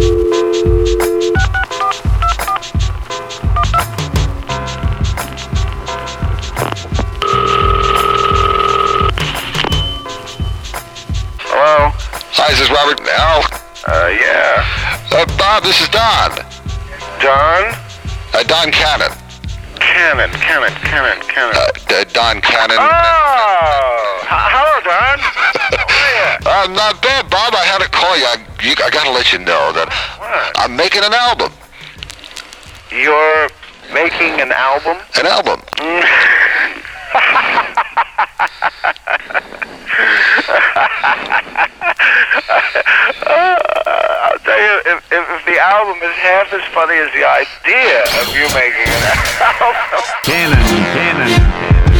Hello? Hi, is this Robert Al? Yeah. Bob, this is Don. Don? Don Cannon. Cannon. Don Cannon. Oh! Hello, Don. How are you? Not bad, Bob. I had to call you. I gotta let you know that What? I'm making an album. You're making an album? An album. I'll tell you, if the album is half as funny as the idea of you making an album. Cannon.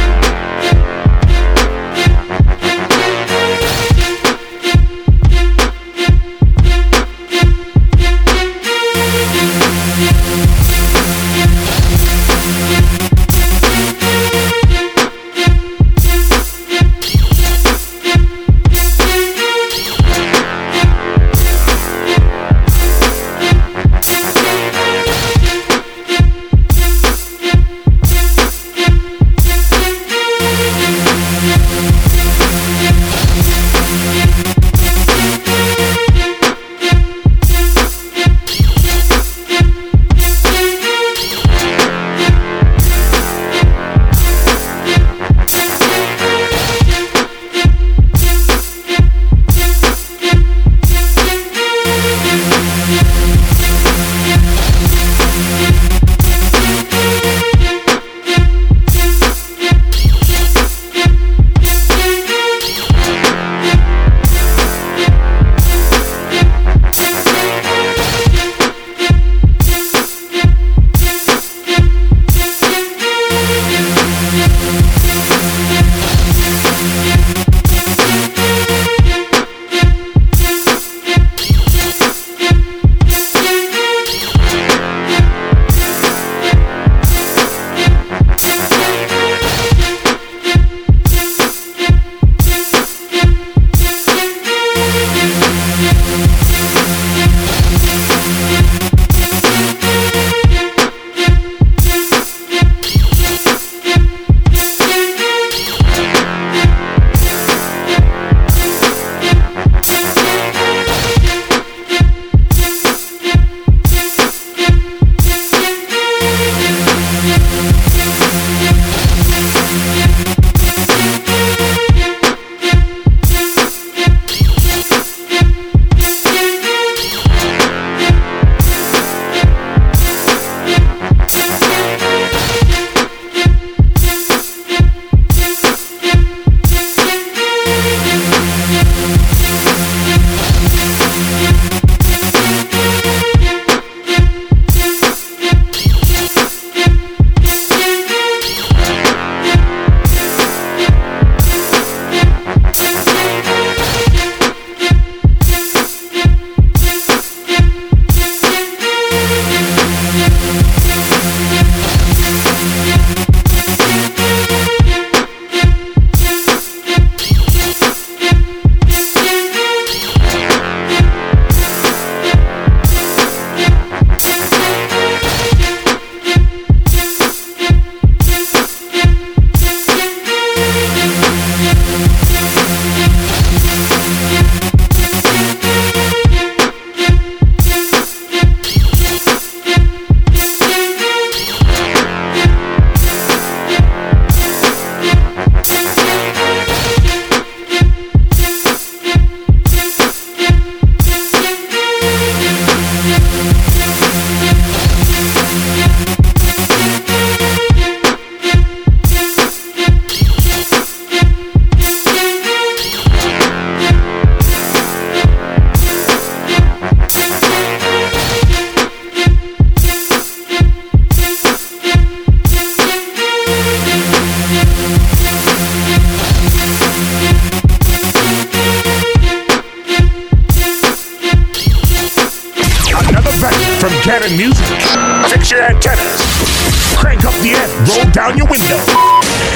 From Cannon Music. Fix your antennas. Crank up the amp. Roll down your window.